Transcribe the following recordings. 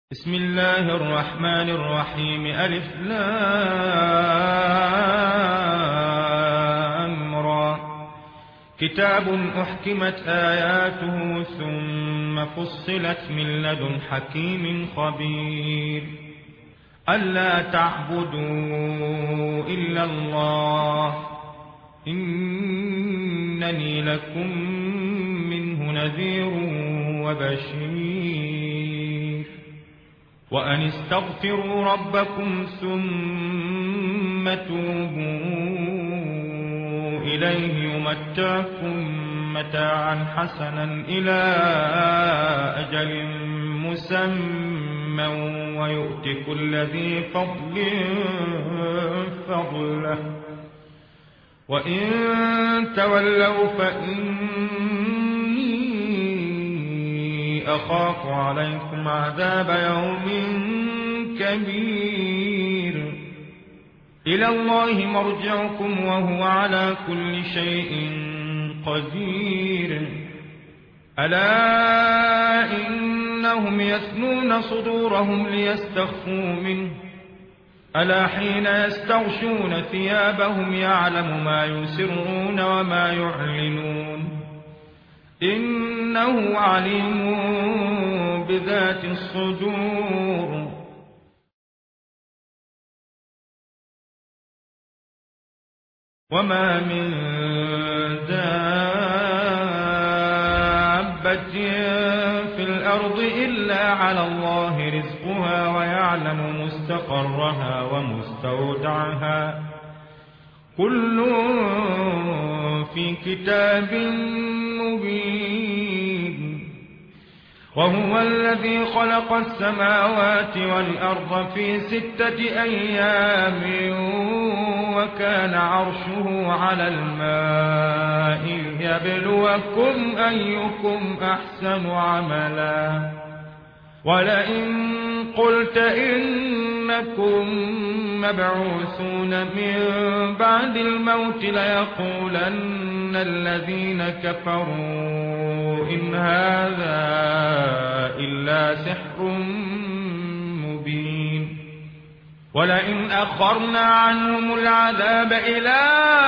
بسم الله الرحمن الرحيم. ألف لام را. كتاب أحكمت آياته ثم فصلت من لدن حكيم خبير. ألا تعبدوا إلا الله إنني لكم منه نذير وبشير. وأن استغفروا ربكم ثم توبوا إليه يمتعكم متاعا حسنا إلى أجل مسمى ويؤت كل ذي فضل فضله. وإن تولوا فإني أخاف عليكم عذاب يوم كبير. إلى الله مرجعكم وهو على كل شيء قدير. ألا إنهم يثنون صدورهم ليستخفوا منه. ألا حين يستغشون ثيابهم يعلم ما يسرون وما يعلنون إنه عليم بذات الصدور. وما من دابة في الأرض إلا على الله رزقها ويعلم مستقرها ومستودعها كل في كتاب مبين. وهو الذي خلق السماوات والأرض في 6 أيام وكان عرشه على الماء ليبلوكم أيكم أحسن عملا. ولئن قلت إنكم مبعوثون من بعد الموت ليقولن الذين كفروا إن هذا إلا سحر مبين. ولئن أخرنا عنهم العذاب إلى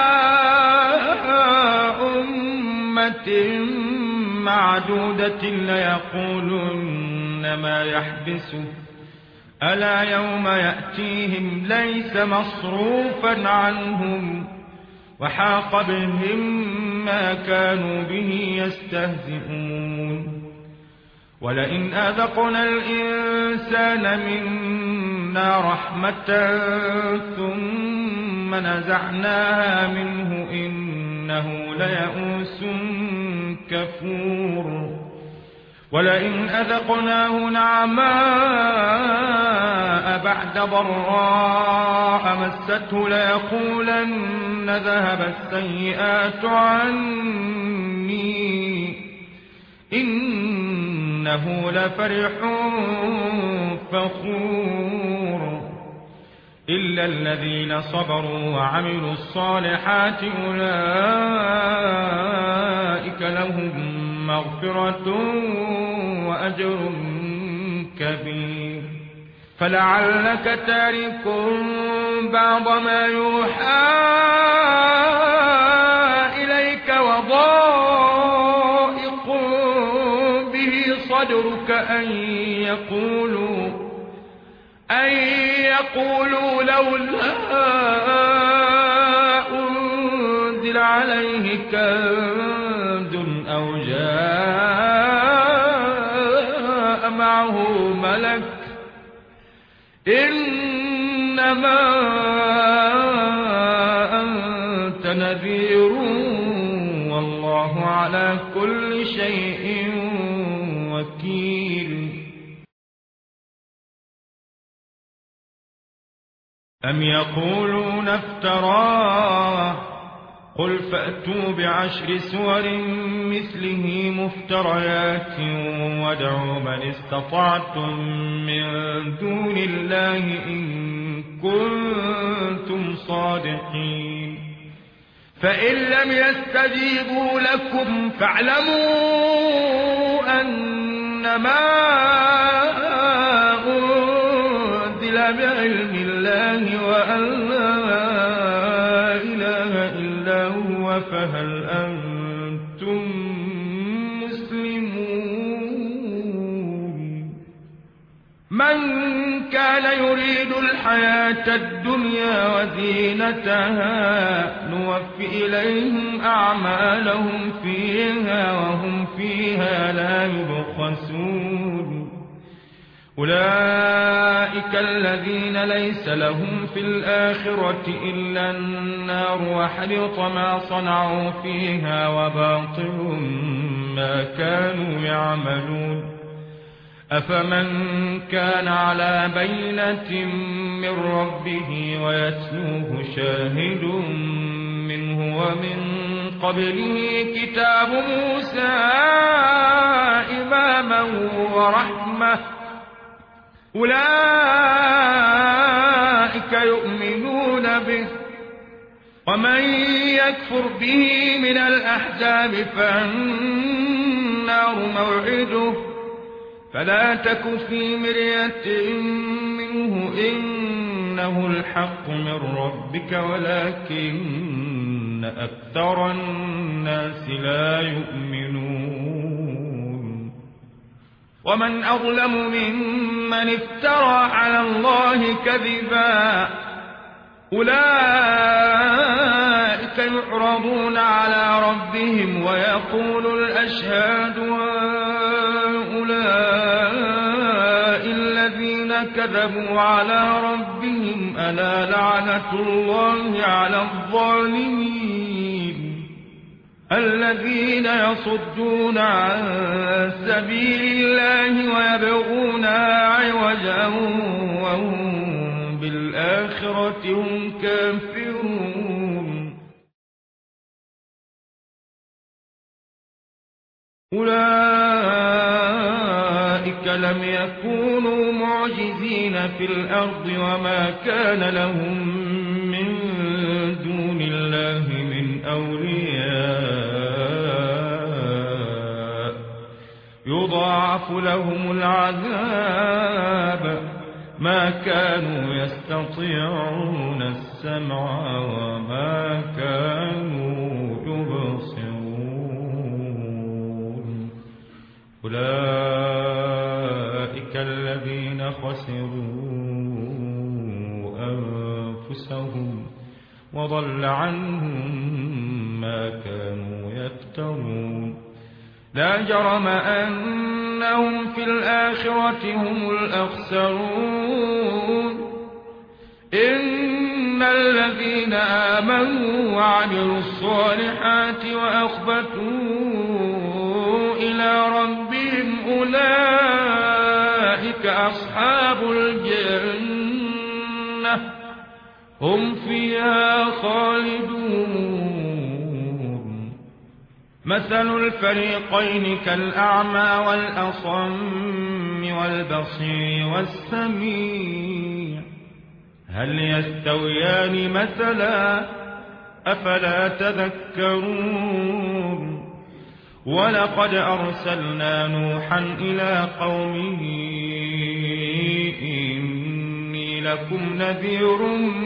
أمة معدودة ليقولن ما يحبسه. ألا يوم يأتيهم ليس مصروفا عنهم وحاق بهم ما كانوا به يستهزئون. ولئن أذقنا الإنسان منا رحمة ثم نزعناها منه إنه ليئوس كفور. ولئن أذقناه نعماء بعد ضراء مسته ليقولن ذهب السيئات عني إنه لفرح فخور. إلا الذين صبروا وعملوا الصالحات أولئك لهم مغفرة وأجر كبير. فلعلك تارك بعض ما يوحى إليك وضائق به صدرك أن يقولوا لولا أنزل عليه كنز أو جاء معه ملك إنما أنت نذير والله على كل شيء وكيل. أم يقولون افتراه قل فأتوا ب10 سور مثله مفتريات وادعوا من استطعتم من دون الله إن كنتم صادقين. فإن لم يستجيبوا لكم فاعلموا أنما إلا بعلم الله وأن لا إله إلا هو فهل أنتم مسلمون من كان يريد الحياة الدنيا وزينتها نوفي إليهم أعمالهم فيها وهم فيها لا يبخسون أولئك الذين ليس لهم في الآخرة إلا النار وحبط ما صنعوا فيها وباطل ما كانوا يعملون أفمن كان على بينة من ربه ويتلوه شاهد منه ومن قبله كتاب موسى إماما ورحمة أولئك يؤمنون به ومن يكفر به من الأحزاب فالنار موعده فلا تك في مرية منه إنه الحق من ربك ولكن أكثر الناس لا يؤمنون ومن أظلم ممن افترى على الله كذبا أولئك يعرضون على ربهم ويقول الأشهاد هؤلاء الذين كذبوا على ربهم ألا لعنة الله على الظالمين الذين يصدون عن سبيل الله ويبغونها عوجا وهم بالآخرة هم كافرون أولئك لم يكونوا معجزين في الأرض وما كان لهم من دون الله من أولياء يضاعف لهم العذاب ما كانوا يستطيعون السمع وما كانوا يبصرون أولئك الذين خسروا أنفسهم وضل عنهم ما كانوا يفترون لا جرم أنهم في الآخرة هم الأخسرون إن الذين آمنوا وعملوا الصالحات وأخبتوا إلى ربهم أولئك أصحاب الجنة هم فيها خالدون مثل الفريقين كالأعمى والأصم والبصير والسميع هل يستويان مثلا أفلا تذكرون ولقد أرسلنا نوحا إلى قومه إني لكم نذير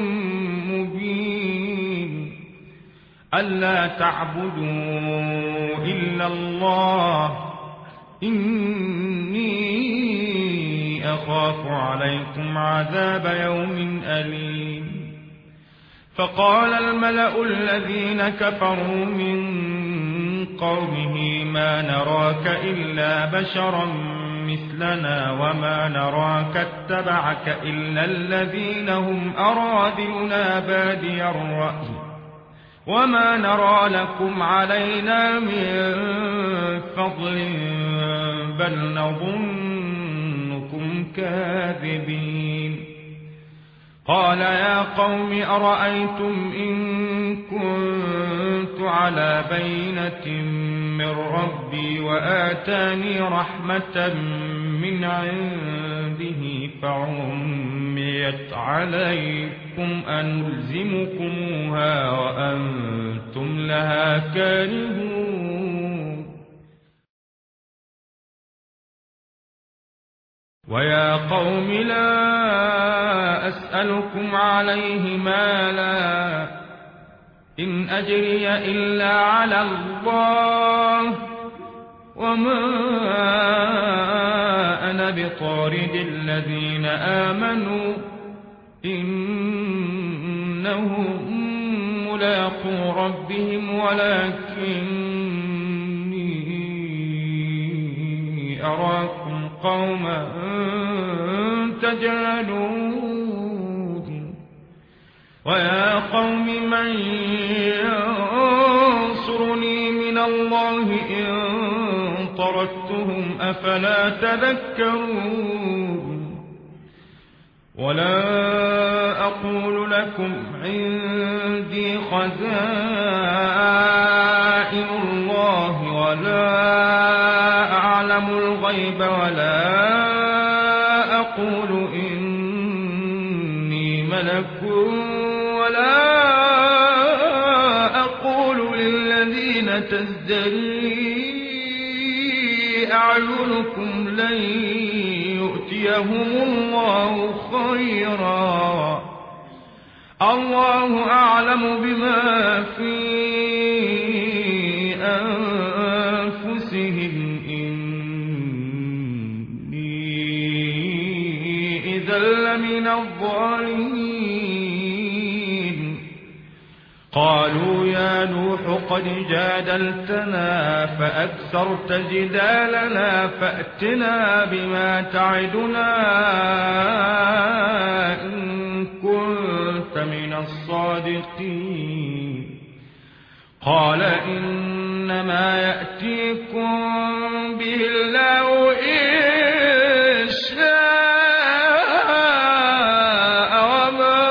مبين ألا تعبدوا إلا الله إني أخاف عليكم عذاب يوم أليم فقال الملأ الذين كفروا من قومه ما نراك إلا بشرا مثلنا وما نراك اتبعك إلا الذين هم أراذلنا بادي الرأي وما نرى لكم علينا من فضل بل نظنكم كاذبين قال يا قوم أرأيتم إن كنت على بينة من ربي وآتاني رحمة من عنده فعميت عليكم أنلزمكموها وأنتم لها كارهون ويا قوم لا أسألكم عليه مالا إن أجري إلا على الله وما أنا بطارد الذين آمنوا إنهم ملاقو ربهم ولكني أراكم قوما تجهلون ويا قوم من ينصرني من الله إن طردتهم أفلا تذكرون ولا أقول لكم عندي خزائن الله ولا أعلم الغيب ولا أقول إني ملك ولا أقول للذين تزدري أعينكم لن يؤتيهم الله خيرا الله أعلم بما في أنفسهم إني إذا لمن الظالمين قالوا يا نوح قد جادلتنا فأكثرت جدالنا فأتنا بما تعدنا إن كنت من الصادقين قال إنما يأتيكم به الله إن شاء وما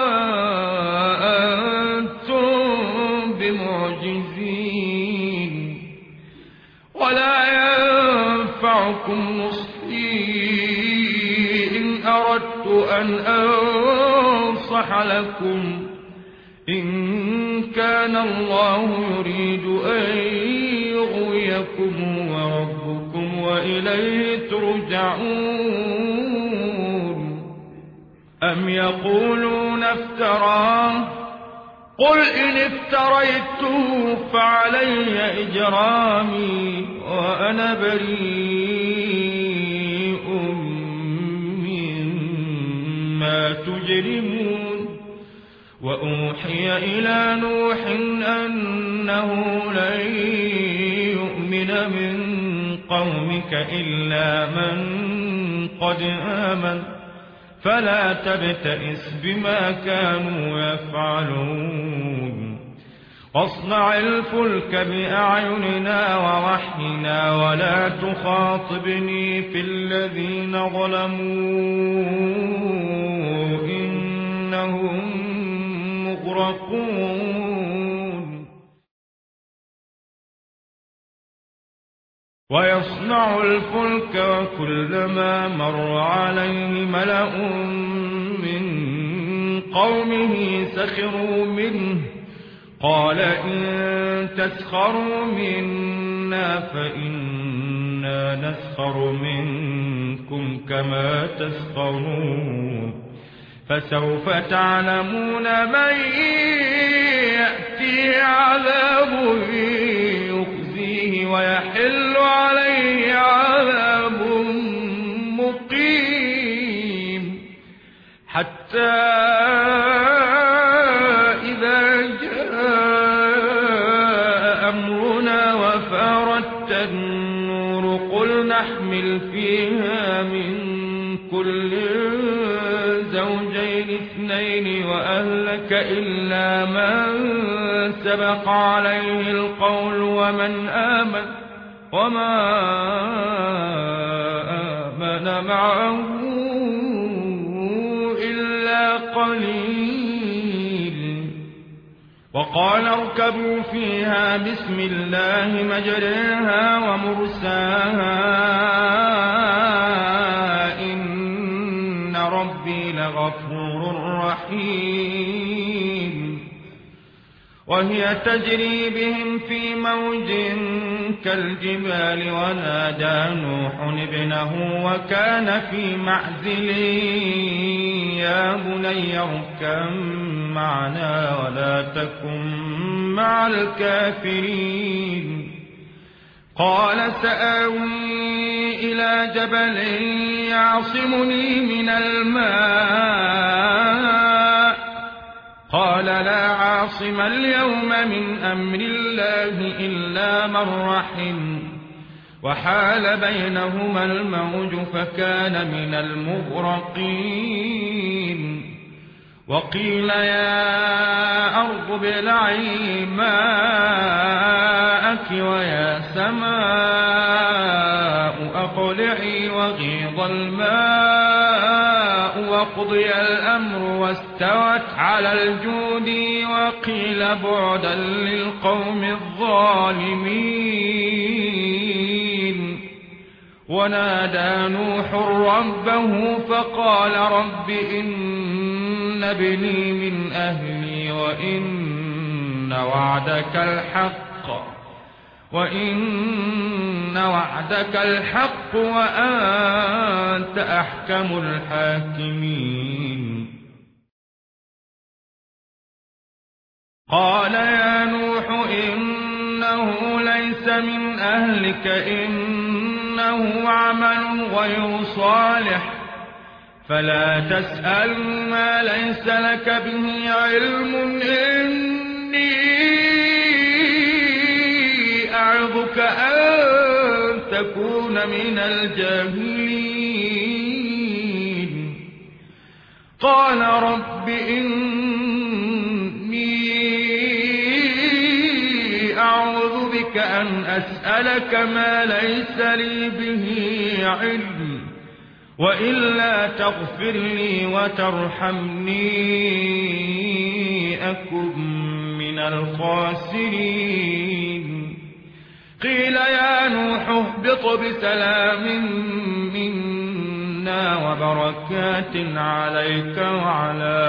أنتم بمعجزين ولا ينفعكم نصحي إن أردت أن أنصح لكم إن كان الله يريد أن يغويكم وربكم وإليه ترجعون أم يقولون افتراه قل إن افتريته فعلي إجرامي وأنا بريء مما تجرمون وأوحي إلى نوح أنه لن يؤمن من قومك إلا من قد آمن فلا تبتئس بما كانوا يفعلون واصنع الفلك بأعيننا ووحينا ولا تخاطبني في الذين ظلموا إنهم مغرقون ويصنع الفلك وكلما مر عليه ملأ من قومه سخروا منه قال إن تسخروا منا فإنا نسخر منكم كما تسخرون فسوف تعلمون من يأتيه عذاب يخزيه ويحل عليه عذاب مقيم حتى إذا جاء أمرنا وفارت النور قل نحمل فيها من كل زوجين اثنين وأهلك إلا من سبق عليه القول ومن آمن وما آمن معه إلا قليل وقال اركبوا فيها بسم الله مجريها ومرساها إن ربي لغفور رحيم وهي تجري بهم في موج كالجبال ونادى نوح ابنه وكان في معزل يا بني اركب معنا ولا تكن مع الكافرين قال سآوي إلى جبل يعصمني من الماء قال لا عاصم اليوم من أمر الله إلا من رحم وحال بينهما الموج فكان من المغرقين وقيل يا أرض ابلعي ماءك ويا سماء أقلعي وغيض الماء وقضي الأمر واستوت على الجود وقيل بعدا للقوم الظالمين ونادى نوح ربه فقال رب إن ابني من أهلي وإن وعدك الحق وأنت أحكم الحاكمين قال يا نوح إنه ليس من أهلك إنه عمل غير صالح فلا تسأل ما ليس لك به علم إني أعظك أن تكون من الجاهلين قال رب إني أعوذ بك أن أسألك ما ليس لي به علم وإلا تغفر لي وترحمني أكن من الخاسرين قيل يا نوح اهبط بسلام منا وبركات عليك وعلى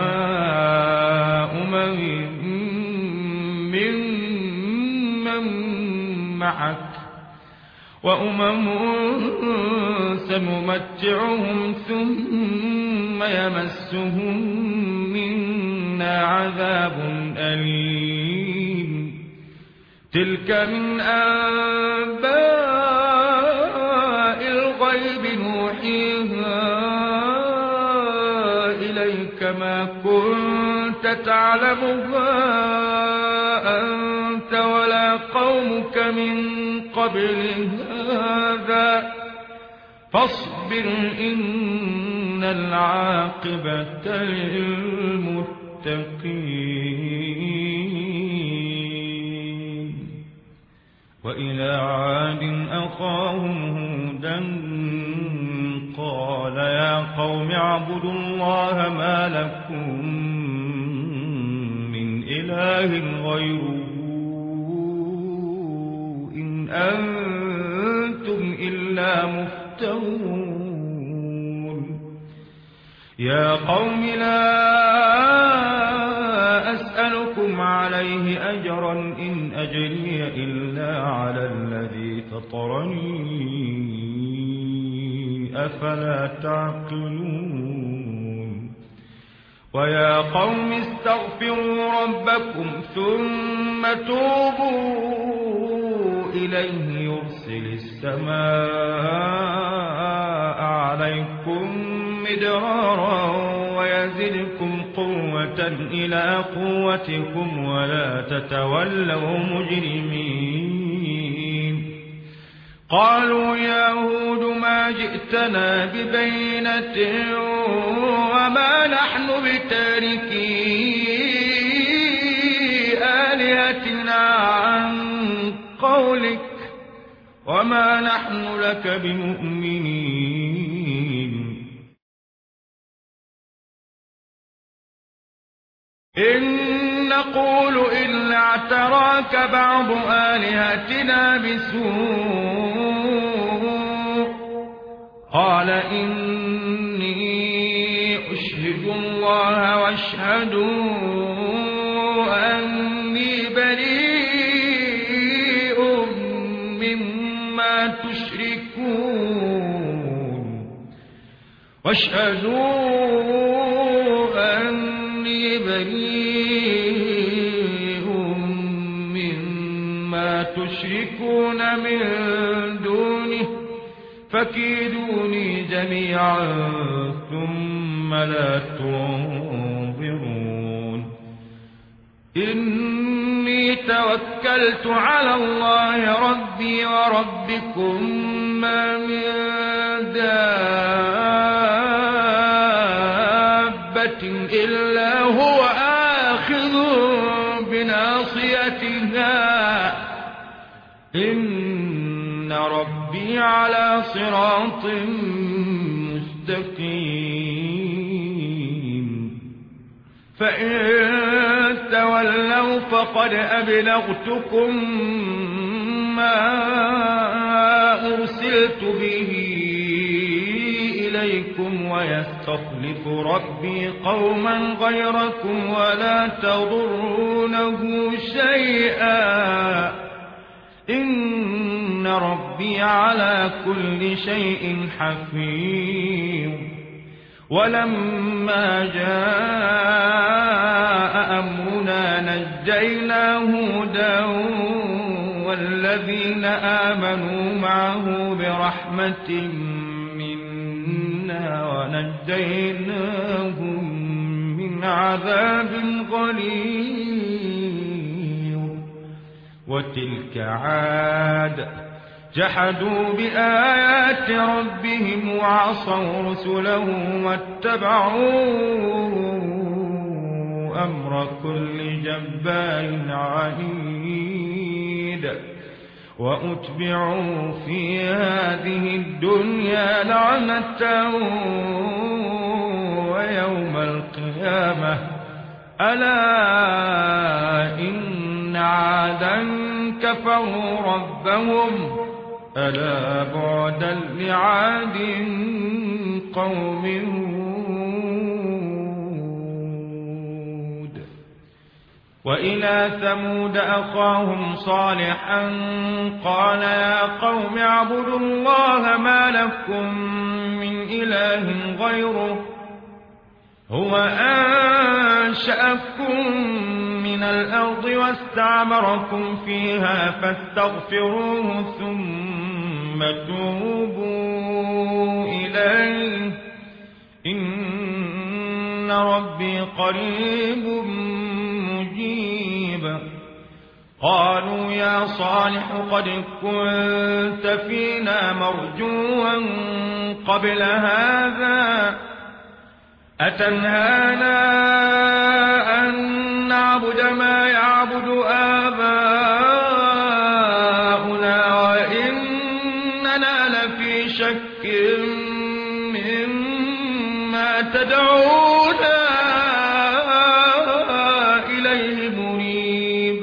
ممن معك وأمم سنمتعهم ثم يمسهم منا عذاب أليم تلك من أنباء الغيب نوحيها إليك ما كنت تعلمها أنت ولا قومك من قبل هذا فاصبر إن العاقبة للمتقين وإلى عاد أخاهم هودا قال يا قوم اعبدوا الله ما لكم من إله غيره إن أنتم إلا مفترون يا قوم لا أسألكم عليه أجرا إن أجري إلا على الذي فطرني أفلا تعقلون ويا قوم استغفروا ربكم ثم توبوا إليه يرسل السماء عليكم مدرارا ويزدكم قوة إلى قوتكم ولا تتولوا مجرمين قالوا يا هود ما جئتنا ببينة وما نحن بتاركي آلهتنا عن قولك وما نحن لك بمؤمنين إن نقول إلا اعتراك بعض آلهتنا بسوء قال إني أشهد الله واشهدوا أن واشهدوا أني بريء مما تشركون من دونه فكيدوني جميعا ثم لا تنظرون إني توكلت على الله ربي وربكم ما من دابة إلا هو آخذ بناصيتها إن ربي على صراط مستقيم فإن تولوا فقد أبلغتكم ما أرسلت به إليكم ويستخلف ربي قوما غيركم ولا تضرونه شيئا إن ربي على كل شيء حفيظ ولما جاء أمرنا نجينا هودا والذين آمنوا معه برحمة منا ونجيناهم من عذاب غليظ وتلك عاد جحدوا بآيات ربهم وعصوا رسله واتبعوا أمر كل جبار عنيد وأتبعوا في هذه الدنيا لعنة ويوم القيامة ألا إن عادا كفروا ربهم ألا بعدا لعاد قوم هود وإلى ثمود أخاهم صالحا قال يا قوم اعبدوا الله ما لكم من إله غيره هو أنشأكم من الأرض واستعمركم فيها فاستغفروه ثم توبوا إليه إن ربي قريب مجيب قالوا يا صالح قد كنت فينا مرجوا قبل هذا أتنهانا أن نعبد ما يعبد آباؤنا وإننا لفي شك مما تدعونا إليه مريب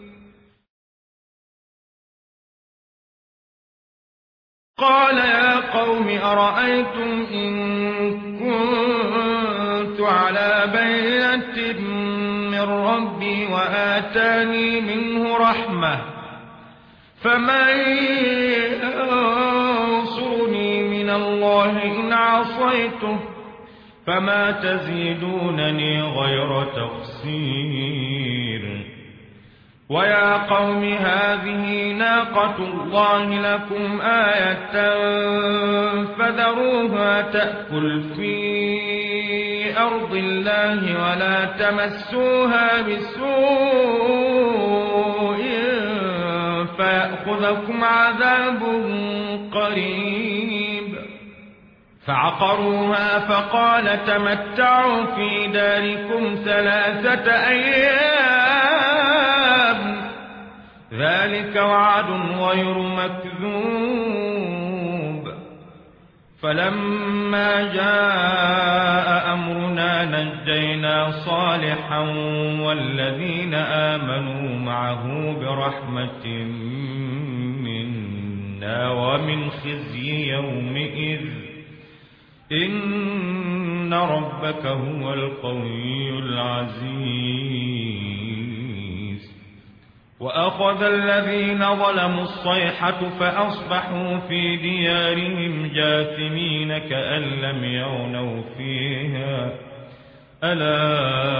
قال يا قوم أرأيتم إن كنت على بينة من ربي وآتاني منه رحمة فمن ينصرني من الله إن عصيته فما تزيدونني غير تخسير ويا قوم هذه ناقة الله لكم آية فذروها تأكل في أرض الله ولا تمسوها بسوء فيأخذكم عذاب قريب فعقروها فقال تمتعوا في داركم 3 أيام ذلك وعد غير مكذوب فلما جاء أمرنا نجينا صالحا والذين آمنوا معه برحمة منا ومن خزي يومئذ إن ربك هو القوي العزيز وأخذ الذين ظلموا الصيحة فأصبحوا في ديارهم جاثمين كأن لم يغنوا فيها ألا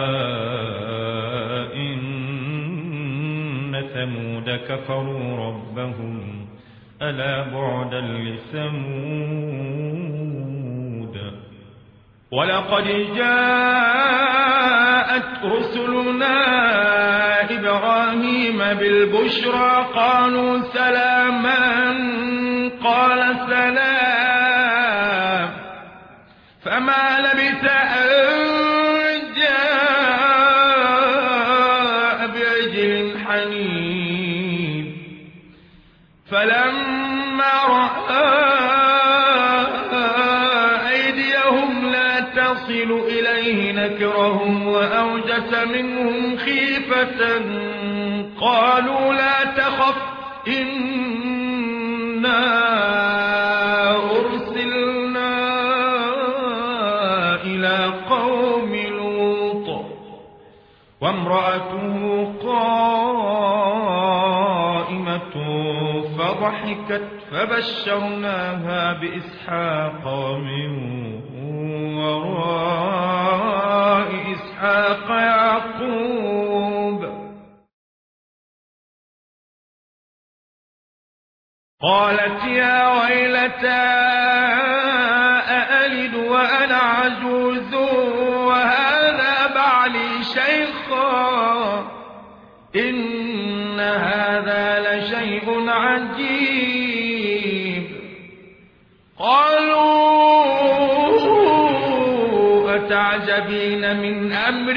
إن ثمود كفروا ربهم ألا بعدا لثمود ولقد جاءت رسلنا إبراهيم بالبشرى قالوا سلاما قال سلام فما لبث أن جاء بعجل حنيذ فلما رأى أيديهم لا تصل إليه نكرهم وأوجس منهم خيفة قالوا لا تخف إنا أرسلنا إلى قوم لوط وامرأته قائمة فضحكت فبشرناها بإسحاق ومن وراء إسحاق يعقوب قالت يا ويلتى أألد وأنا عجوز وهذا بعلي شيخا إن هذا لشيء عجيب قالوا أتعجبين من أمر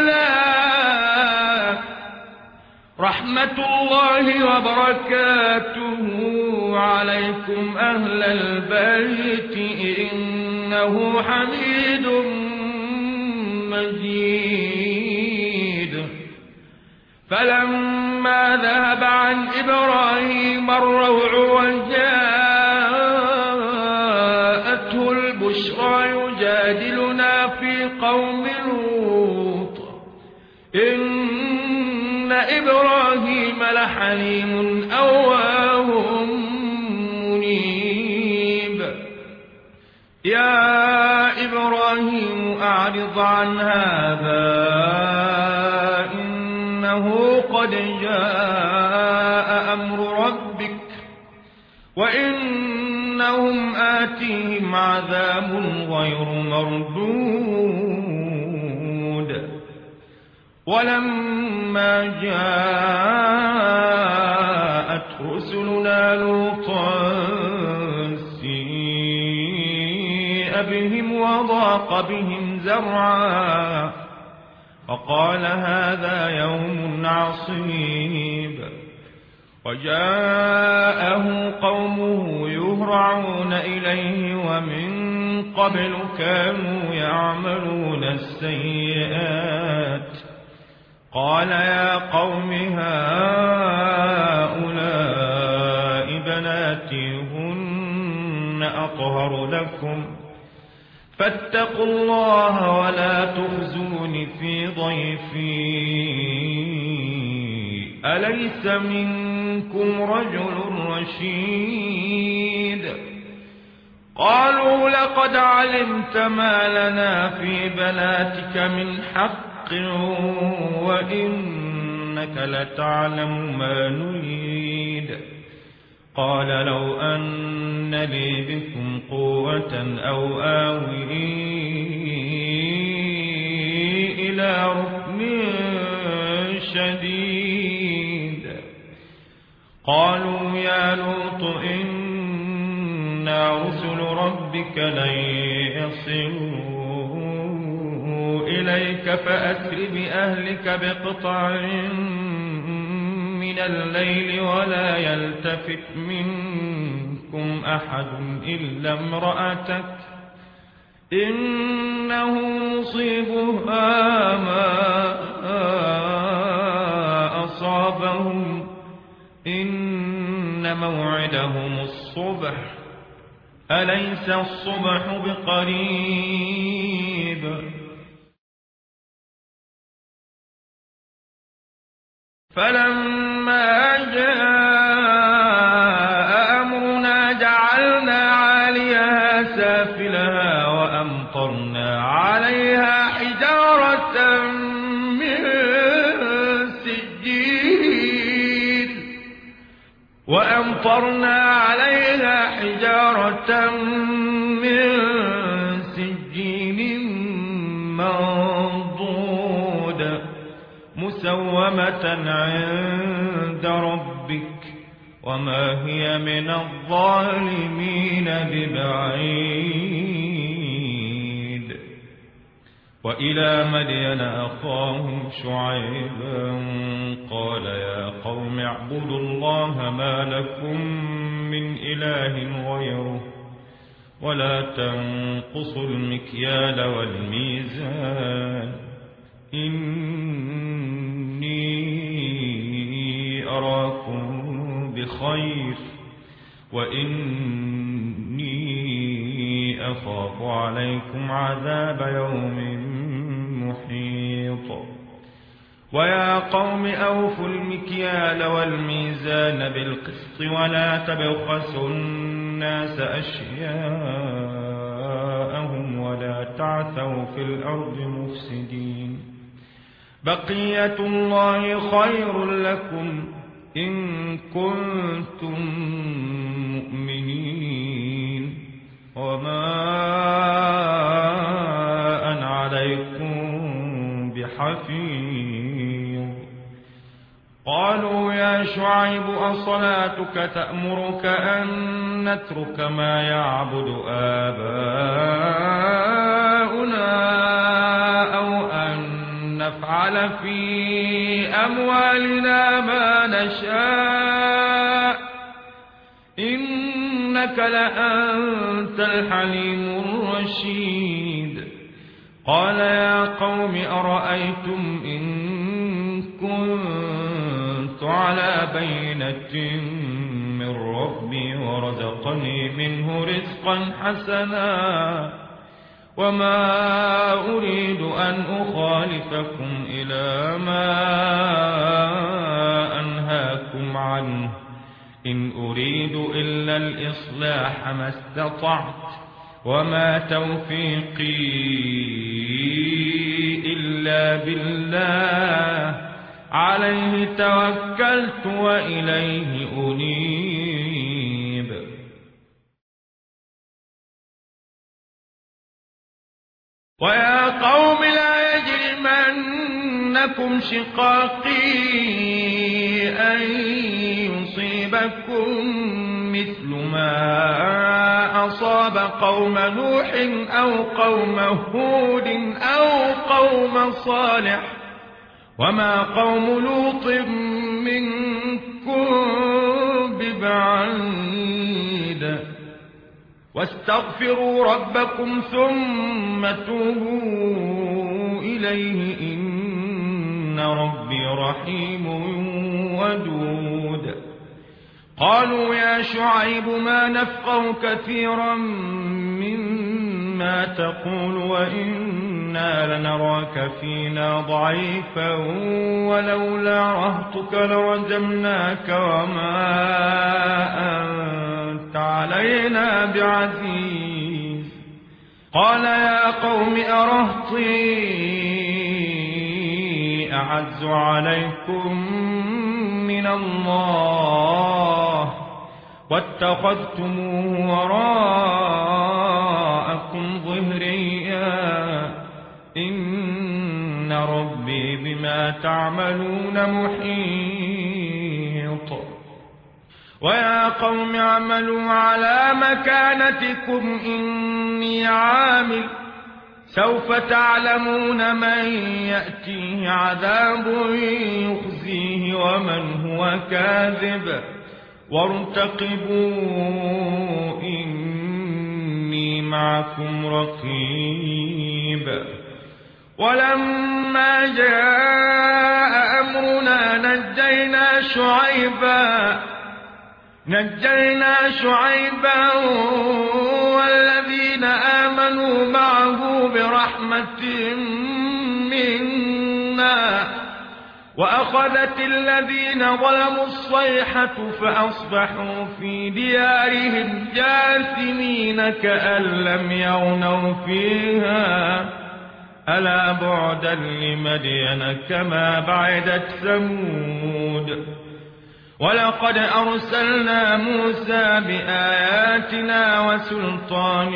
الله رحمة الله وبركاته عليكم أهل البيت إنه حميد مجيد فلما ذهب عن إبراهيم الروع وجاءته البشرى يجادلنا في قوم لوط إن إبراهيم لحليم أواه منيب يا إبراهيم أعرض عن هذا إنه قد جاء أمر ربك وإنهم آتيهم عذاب غير مردود ولما جاءت رسلنا لوطا سيء بهم وضاق بهم زرعا فقال هذا يوم عصيب وجاءه قومه يهرعون إليه ومن قبل كانوا يعملون السيئات قال يا قوم هؤلاء بناتي هن أطهر لكم فاتقوا الله ولا تخزون في ضيفي أليس منكم رجل رشيد قالوا لقد علمت ما لنا في بناتك من حق وإنك لتعلم ما نريد قال لو أن لي بكم قوة أو آوي إلى ركن شديد قالوا يا لوط إنا رسل ربك لن يصلوا إليك فأسر بأهلك بقطع من الليل ولا يلتفت منكم أحد إلا امرأتك إنه مصيبها ما أصابهم إن موعدهم الصبح أليس الصبح بقريب فلما ولما جاء أمرنا جعلنا عاليها سافلها وأمطرنا عليها حجارة من سجيل منضود مسومة عند ربك وما هي من الظالمين ببعيد. وإلى مدين أخاهم شعيبا قال يا قوم اعبدوا الله ما لكم من إله غيره ولا تنقصوا المكيال والميزان إني أراكم بخير وإني أخاف عليكم عذاب يوم محيط. ويا قوم أوفوا المكيال والميزان بالقسط ولا تبخسوا الناس أشياءهم ولا تعثوا في الأرض مفسدين. بقية الله خير لكم إن كنتم مؤمنين وما أنا عليكم بحفيظ. قالوا يا شعيب أصلاتك تأمرك أن نترك ما يعبد آباؤنا أو أن نفعل في أموالنا ما نشاء إنك لأنت الحليم الرشيد. قال يا قوم أرأيتم إن كنت على بينة من ربي ورزقني منه رزقا حسنا وما أريد أن أخالفكم إلى ما أنهاكم عنه إن أريد إلا الإصلاح ما استطعت وما توفيقي إلا بالله عليه توكلت وإليه أنيب. ويا قوم لا يجرمنكم شقاقي أن يصيبكم مثل ما أصاب قوم نوح أو قوم هود أو قوم صالح وما قوم لوط منكم ببعيد. واستغفروا ربكم ثم توبوا إليه إن ربي رحيم ودود. قالوا يا شعيب ما نفقه كثيرا مما تقول وإنا لنراك فينا ضعيفا ولولا رهطك لرجمناك وما أنت علينا بعزيز. قال يا قوم أرهطي أعز عليكم من الله واتخذتموه وراءكم ظهريا إن ربي بما تعملون محيط. ويا قوم اعملوا على مكانتكم إني عامل سوف تعلمون من يأتيه عذاب يخزيه ومن هو كاذب وارتقبوا إني معكم رقيب. ولما جاء أمرنا نجينا شعيبا والذين آمنوا معه برحمة منا وأخذت الذين ظلموا الصيحة فأصبحوا في ديارهم جاثمين كأن لم يغنوا فيها ألا بعدا لمدين كما بعدت ثمود ولقد أرسلنا موسى بآياتنا وسلطان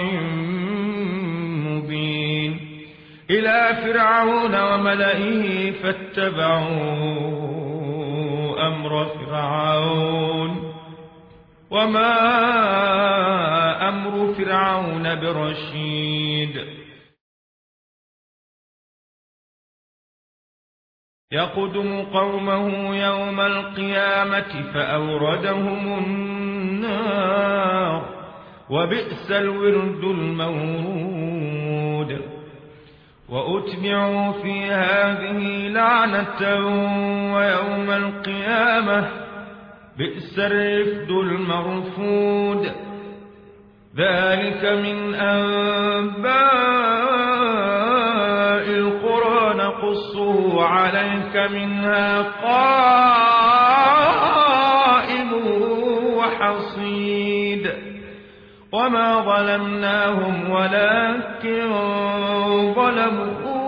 مبين إلى فرعون وملئه فاتبعوا أمر فرعون وما أمر فرعون برشيد يقدم قومه يوم القيامة فأوردهم النار وبئس الورد المورود وأتبعوا في هذه لعنة ويوم القيامة بئس الرفد المرفود ذلك من أنباء القرى نقصه عليك منها قائم وحصيد وما ظلمناهم ولكن ظلموا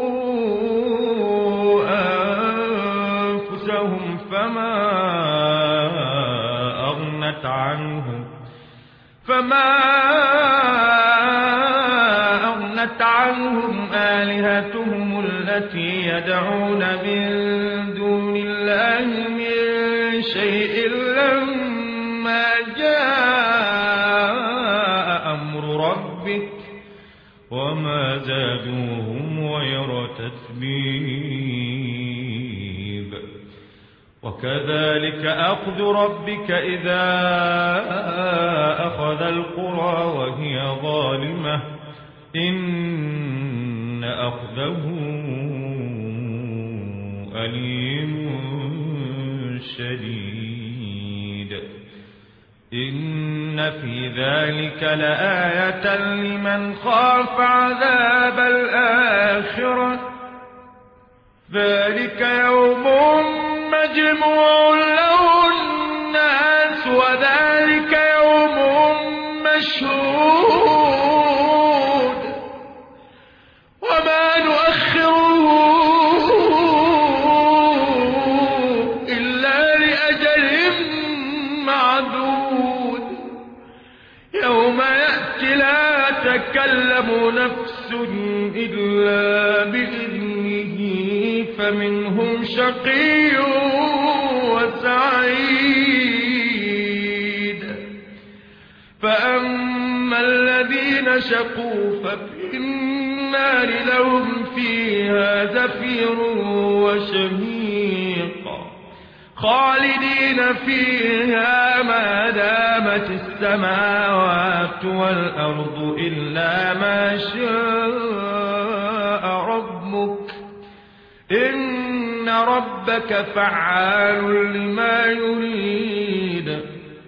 أنفسهم فما أغنت عنهم آلهتهم التي يدعون من دون الله من شيء لما جاء أمر ربك وما زادوهم غير تتبيب وكذلك أخذ ربك إذا أخذ القرى وهي ظالمة إن أخذه أليم شديد إن في ذلك لآية لمن خاف عذاب الآخرة ذلك يوم مجموع له الناس وذلك يوم مشهود وما نؤخره إلا لأجل معدود يوم يأتي لا تكلم نفس إلا بإذنه فمنهم شقي وسعيد فأما الذين شقوا ففي النار لهم فيها زفير وشهيق خالدين فيها ما دامت السماوات والأرض إلا ما شاء ربك إن ربك فعال لما يريد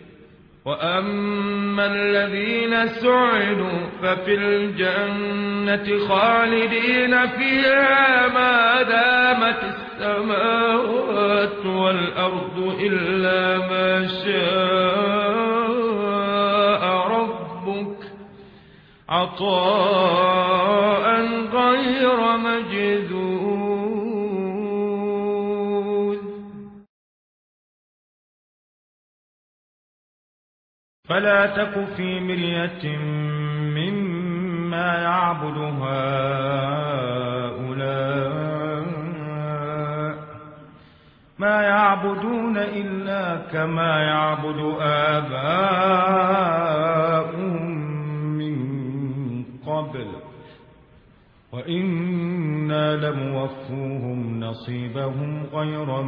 وأما الذين سعدوا ففي الجنة خالدين فيها ما دامت السماوات والأرض إلا ما شاء ربك عطاء غير مجذوذ فلا تك في مرية مما يعبد هؤلاء ما يعبدون إلا كما يعبد آباؤهم من قبل وإنا لموفوهم نصيبهم غير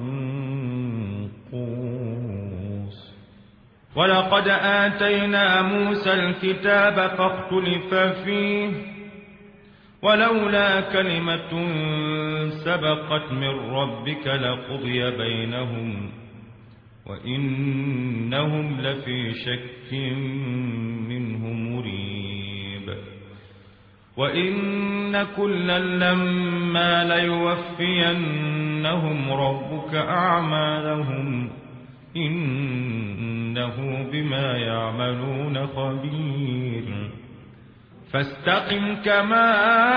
منقوص ولقد آتينا موسى الكتاب فاختلف فيه ولولا كلمة سبقت من ربك لقضي بينهم وإنهم لفي شك منه مريب وإن كلا لما ليوفينهم ربك أعمالهم إنه بما يعملون خبير فاستقم كما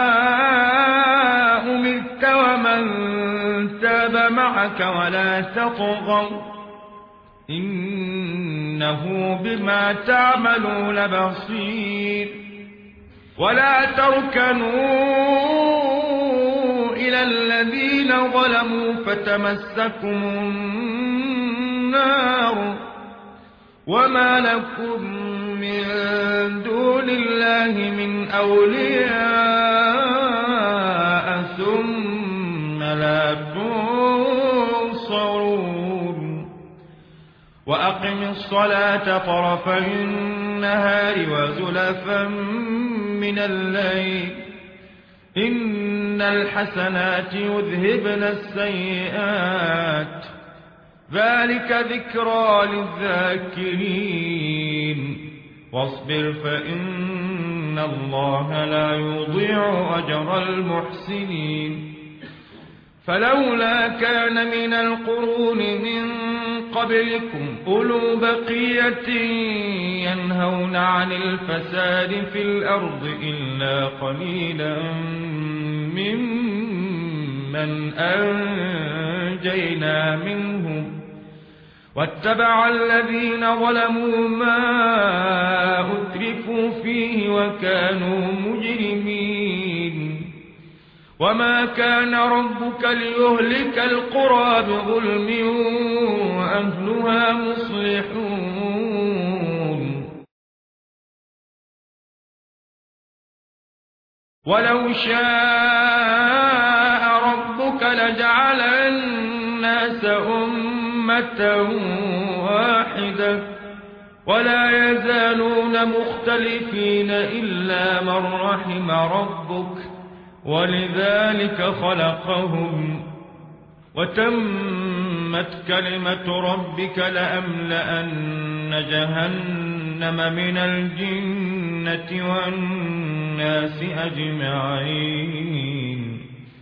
أمرت ومن تاب معك ولا تطغوا إنه بما تعملون بصير ولا تركنوا إلى الذين ظلموا فتمسكم النار وما لكم من دون الله من أولياء ثم لا تنصرون وأقم الصلاة طرفي النهار وزلفا من الليل إن الحسنات يذهبن السيئات ذلك ذكرى للذاكرين واصبر فإن الله لا يضيع أجر المحسنين فلولا كان من القرون من قبلكم أولو بقية ينهون عن الفساد في الأرض إلا قليلا ممن أنجينا منهم واتبع الذين ظلموا ما أترفوا فيه وكانوا مجرمين وما كان ربك ليهلك القرى بظلم وأهلها مصلحون ولو شاء ربك لجعل الناس أمة واحدة ولا يزالون مختلفين إلا من رحم ربك ولذلك خلقهم وتمت كلمة ربك لأملأن جهنم من الجنة والناس أجمعين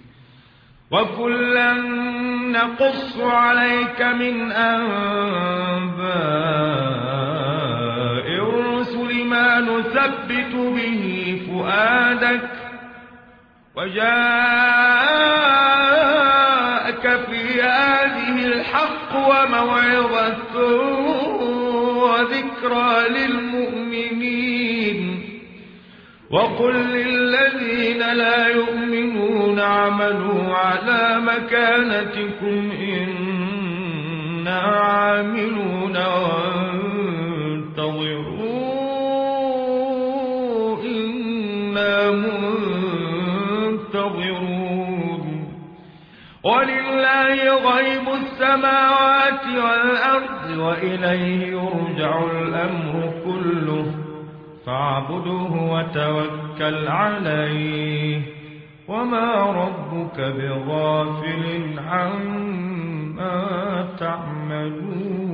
وكلا نقص عليك من أنباء الرسل ما نثبت به فؤادك وجاءك في هذه الحق وموعظة وذكرى للمؤمنين وقل للذين لا يؤمنون اعملوا على مكانتكم إنا عاملون وانتظروا إنا منتظرون ولله غيب السماوات والأرض وإليه يرجع الأمر كله فاعبده وتوكل عليه وما ربك بغافل عما تعملون